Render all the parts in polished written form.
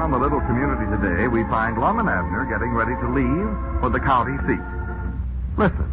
on the little community today, we find Lum and Abner getting ready to leave for the county seat. Listen.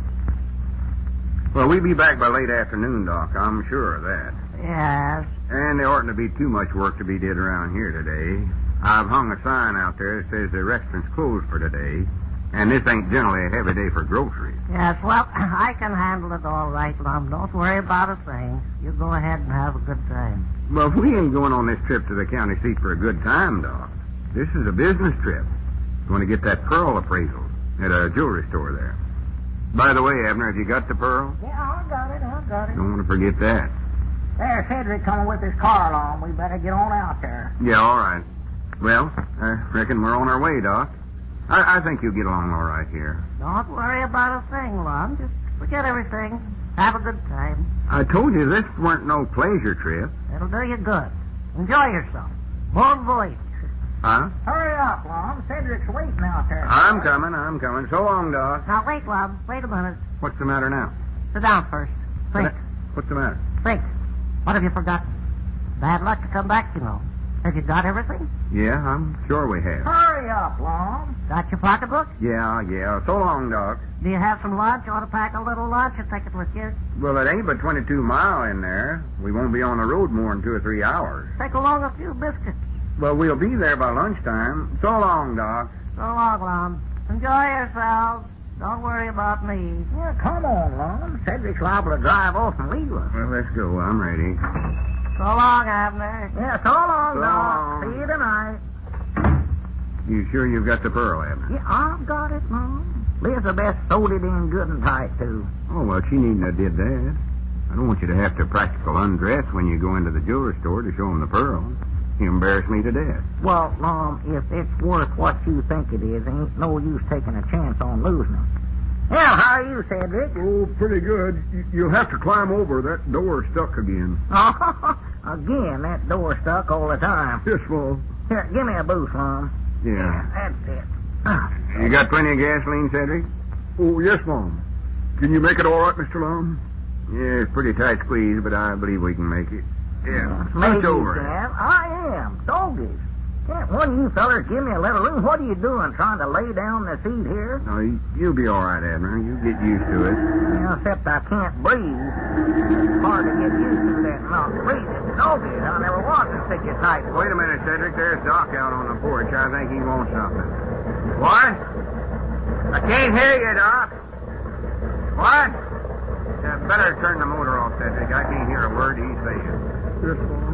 Well, we'll be back by late afternoon, Doc. I'm sure of that. Yes. And there oughtn't to be too much work to be did around here today. I've hung a sign out there that says the restaurant's closed for today, and this ain't generally a heavy day for groceries. Yes, well, I can handle it all right, Lum. Don't worry about a thing. You go ahead and have a good time. Well, we ain't going on this trip to the county seat for a good time, Doc. This is a business trip. Going to get that pearl appraisal at a jewelry store there. By the way, Abner, have you got the pearl? Yeah, I got it. Don't want to forget that. There's Cedric coming with his car along. We better get on out there. Yeah, all right. Well, I reckon we're on our way, Doc. I think you'll get along all right here. Don't worry about a thing, Lum. Just forget everything. Have a good time. I told you this weren't no pleasure trip. It'll do you good. Enjoy yourself. Bon voyage. Huh? Hurry up, Lum. Cedric's waiting out there. I'm coming. So long, Doc. Now, wait, Lum. Wait a minute. What's the matter now? Sit down first. Think. What's the matter? Think. What have you forgotten? Bad luck to come back, you know. Have you got everything? Yeah, I'm sure we have. Hurry up, Lum. Got your pocketbook? Yeah. So long, Doc. Do you have some lunch? You want to pack a little lunch and take it with you? Well, it ain't but 22 mile in there. We won't be on the road more than 2 or 3 hours. Take along a few biscuits. Well, we'll be there by lunchtime. So long, Doc. So long, Lum. Enjoy yourselves. Don't worry about me. Yeah, come on, Lum. Cedric's liable to drive off and leave us. Well, let's go. I'm ready. So long, Abner. Yeah, so long, So Doc. long. See you tonight. You sure you've got the pearl, Abner? Yeah, I've got it, Lum. Elizabeth sewed it in good and tight, too. Oh, well, she needn't have did that. I don't want you to have to practical undress when you go into the jewelry store to show them the pearl. You embarrass me to death. Well, Lum, if it's worth what you think it is, ain't no use taking a chance on losing it. Yeah, how are you, Cedric? Oh, pretty good. You'll have to climb over. That door's stuck again. Again, that door stuck all the time. Yes, Mom. Here, give me a boost, Lum. Yeah. That's it. You got plenty of gasoline, Cedric? Oh, yes, Mom. Can you make it all right, Mr. Lum? Yeah, it's pretty tight squeeze, but I believe we can make it. Yeah. Maybe Hunch over. you can. I am. Doggies. Can't one of you fellers give me a little room? What are you doing, trying to lay down the seat here? No, you'll be all right, Abner. You'll get used to it. Yeah, except I can't breathe. It's hard to get used to that not breathing. Doggies, I never was to stick you tight. Wait a minute, Cedric. There's Doc out on the porch. I think he wants something. What? I can't hear you, Doc. What? Better turn the motor off, Cedric. I can't hear a word he's saying. Yes, Mom.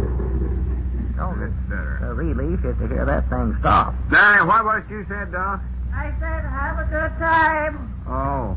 Oh, That's better. a relief is to hear that thing stop. Now, what was it you said, Doc? I said have a good time. Oh.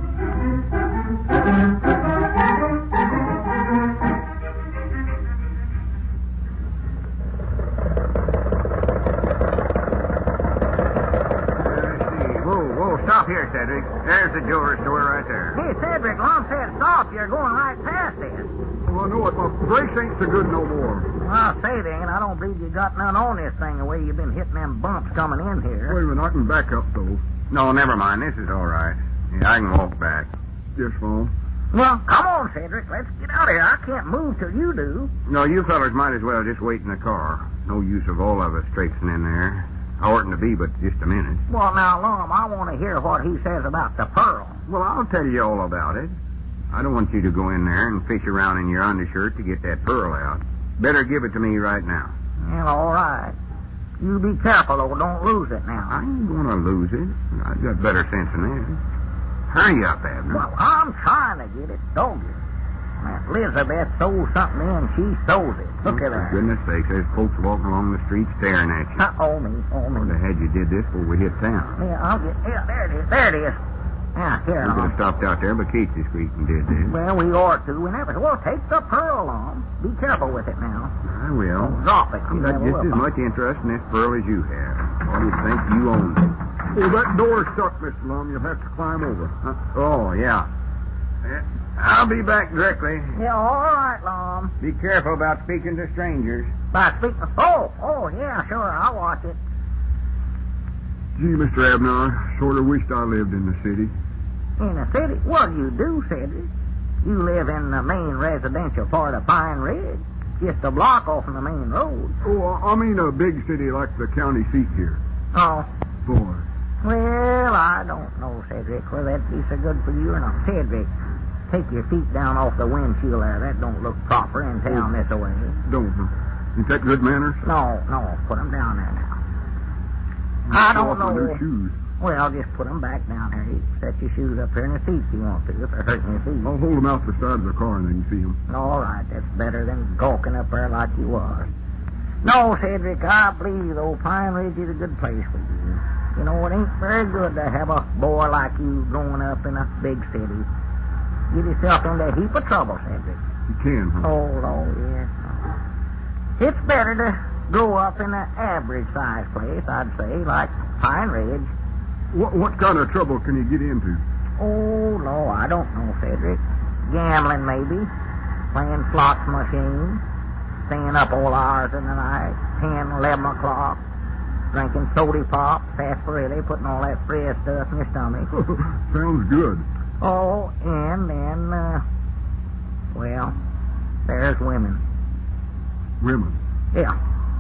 Whoa, stop here, Cedric. There's the jewelry store right there. Hey, Cedric, Lum said stop. You're going right past it. Oh, I know it. My brakes ain't so good no more. Well, say it ain't. I don't believe you got none on this thing the way you've been hitting them bumps coming in here. Wait a minute. I can back up, though. No, never mind. This is all right. Yeah, I can walk back. Yes, Mom. Well, come on, Cedric. Let's get out of here. I can't move till you do. No, you fellas might as well just wait in the car. No use of all of us traipsing in there. I oughtn't to be but just a minute. Well, now, Lum, I want to hear what he says about the pearl. Well, I'll tell you all about it. I don't want you to go in there and fish around in your undershirt to get that pearl out. Better give it to me right now. Well, all right. You be careful, though. Don't lose it now. I ain't going to lose it. I've got better sense than that. Hurry up, Abner. Well, I'm trying to get it. Don't you? Elizabeth sews something in. She sews it. Look at her. For goodness sakes, there's folks walking along the street staring at you. Oh, me. Would have had you did this before we hit town. Yeah, I'll get... Yeah, there it is. There it is. Yeah, here, We could have stopped out there, but Casey Street and did this. Well, we ought to. We never... Well, take the pearl on. Be careful with it now. I will. Don't drop it. I've got just as much interest in this pearl as you have. I just think you own it. Oh, that door's stuck, Mr. Lum. You'll have to climb over. Oh, yeah. I'll be back directly. Yeah, all right, Lum. Be careful about speaking to strangers. By speaking... Oh, yeah, sure. I'll watch it. Gee, Mr. Abner, I sort of wished I lived in the city. In the city? What do you do, Cedric? You live in the main residential part of Pine Ridge. just a block off from the main road. Oh, I mean a big city like the county seat here. Oh. Boy. Well, I don't know, Cedric, whether that'd be so good for you or not. Cedric, take your feet down off the windshield there. That don't look proper in town this way. Don't, huh? Ain't that good manners? No. Put 'em down there now. I don't know. New shoes. Well, just put 'em back down there. You set your shoes up here in the seat if you want to, if they're hurting your feet. I'll hold them out the side of the car and then you see them. All right, that's better than gawking up there like you was. No, Cedric, I believe, though, Pine Ridge is a good place for you. You know, it ain't very good to have a boy like you growing up in a big city. Get yourself into a heap of trouble, Cedric. You can, huh? Oh, yes. It's better to grow up in an average-sized place, I'd say, like Pine Ridge. What kind of trouble can you get into? Oh, no, I don't know, Cedric. Gambling, maybe. Playing slots machines. Staying up all hours of the night. 10, 11 o'clock. Drinking soda pop, sarsaparilla, putting all that fresh stuff in your stomach. Sounds good. Oh, and then, well, there's women. Women? Yeah.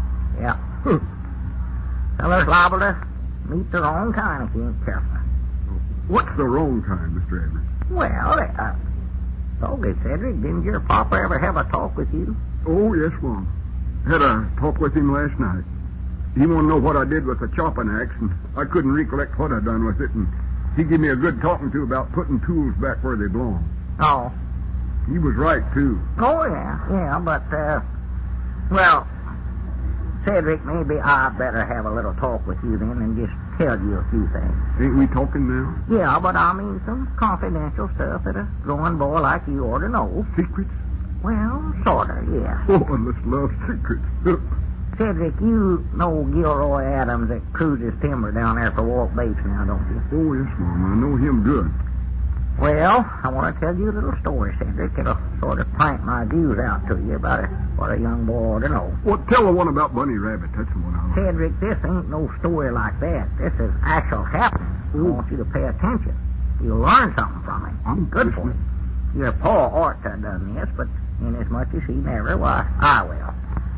Fellas liable to meet the wrong kind if you ain't careful. What's the wrong kind, Mr. Edwards? Well, Doggy, Cedric, didn't your papa ever have a talk with you? Oh, yes, Mom. Had a talk with him last night. He wanted to know what I did with the chopping axe, and I couldn't recollect what I done with it, and he gave me a good talking to about putting tools back where they belong. Oh. He was right, too. Oh, yeah, but, well, Cedric, maybe I better have a little talk with you then and just tell you a few things. Ain't we talking now? Yeah, but I mean some confidential stuff that a growing boy like you ought to know. Secrets? Well, sort of, yeah. Oh, I just love secrets. Cedric, you know Gilroy Adams that cruises timber down there for Walt Bates now, don't you? Oh, yes, Mom. I know him good. Well, I want to tell you a little story, Cedric. It'll sort of pint my views out to you about what a young boy ought to know. Well, tell the one about Bunny Rabbit. That's the one I like. Cedric, this ain't no story like that. This is actual happening. I want you to pay attention. You'll learn something from it. I'm good for listening. you. Your pa ought to have done this, but inasmuch as he never, why, I will.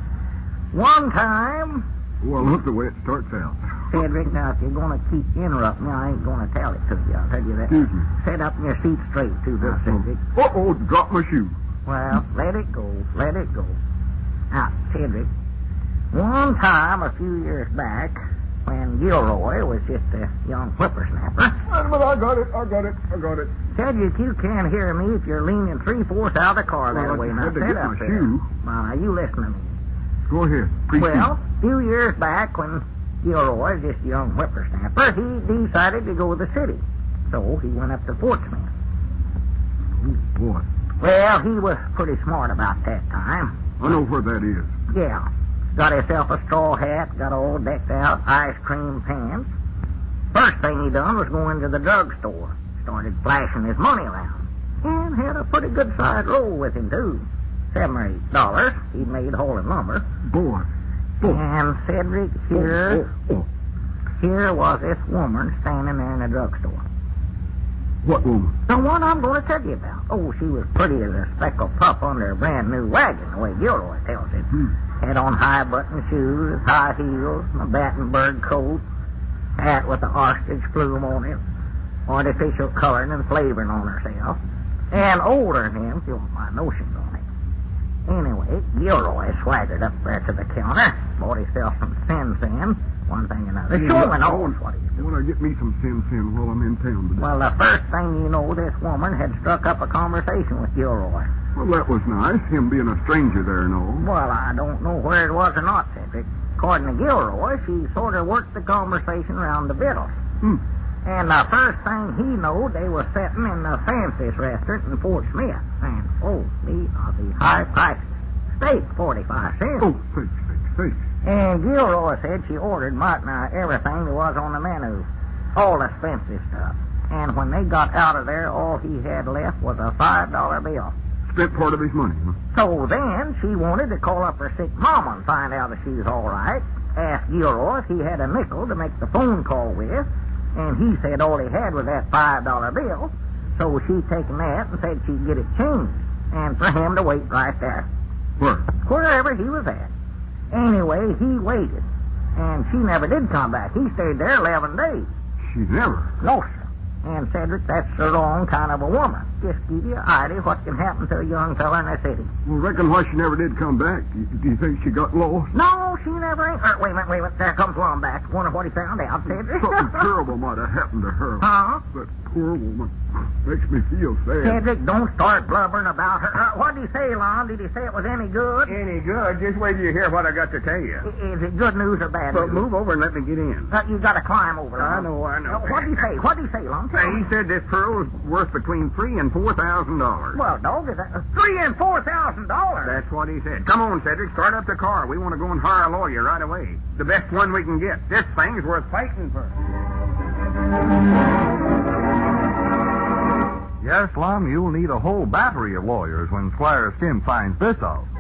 One time... Well, look the way it starts out. Cedric, now, if you're going to keep interrupting me, I ain't going to tell it to you. I'll tell you that. Excuse me. Sit up in your seat straight, too, now, Cedric. Uh-oh, drop my shoe. Well, let it go. Now, Cedric, one time a few years back, when Gilroy was just a young whippersnapper... Wait a minute, I got it. Cedric, you can't hear me if you're leaning 3/4 out of the car that way. Now, had to sit get up my there. shoe. Now, you listen to me. Go ahead. Proceed. Well, a few years back, when Gilroy, just a young whippersnapper, he decided to go to the city. So he went up to Fort Smith. Oh, boy. Well, he was pretty smart about that time. I know where that is. Yeah. Got himself a straw hat, got all decked out, ice cream pants. First thing he done was go into the drugstore. Started flashing his money around. And had a pretty good-sized roll with him, too. $7 or $8 he'd made hauling lumber. Boy. And Cedric, here was this woman standing there in the drugstore. What woman? The one I'm going to tell you about. Oh, she was pretty as a speckled pup under a brand-new wagon, the way Gilroy tells it. Had on high-button shoes, high heels, a Battenberg coat, hat with an ostrich plume on it, artificial coloring and flavoring on herself, and older than him, if you want my notions on it. Anyway, Gilroy swaggered up there to the counter, bought himself some Sin, one thing and another, showing off what he's doing. I want to get me some Sin while I'm in town today. Well, the first thing you know, this woman had struck up a conversation with Gilroy. Well, that was nice, him being a stranger there and all. Well, I don't know where it was or not, Cedric. According to Gilroy, she sort of worked the conversation around the victuals. And the first thing he knowed, they were sitting in the fanciest restaurant in Fort Smith. And, these are the high prices. Steak, 45 cents. Oh, thanks. And Gilroy said she ordered might nigh everything there was on the menu. All expensive stuff. And when they got out of there, all he had left was a $5 bill. Spent part of his money, huh? So then she wanted to call up her sick mama and find out if she was all right. Asked Gilroy if he had a nickel to make the phone call with. And he said all he had was that $5 bill. So she taken that and said she'd get it changed. And for him to wait right there. Where? Wherever he was at. Anyway, he waited. And she never did come back. He stayed there 11 days. She never. No, sir. And, Cedric, that's the wrong kind of a woman. Just give you an idea what can happen to a young fella in the city. Well, reckon why she never did come back. Do you think she got lost? No, she never ain't. Wait a minute. There comes Lum back. Wonder what he found out, Cedric. Something terrible might have happened to her. Huh? That poor woman. Makes me feel sad. Cedric, don't start blubbering about her. What did he say, Lon? Did he say it was any good? Any good? Just wait till you hear what I got to tell you. Is it good news or bad But news? move over and let me get in. You got to climb over, I Lon. know. What did he say? What did he say, Lon? He said this pearl's worth between $3,000 and $4,000. Well, dog, is that $3,000 and $4,000? That's what he said. Come on, Cedric, start up the car. We want to go and hire a lawyer right away. The best one we can get. This thing's worth fighting for. Yes, Lum, you'll need a whole battery of lawyers when Squire Skim finds this out.